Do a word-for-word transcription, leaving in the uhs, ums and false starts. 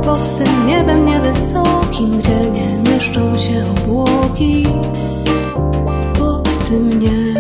pod tym niebem niewysokim, gdzie nie mieszczą się obłoki. Pod tym niebem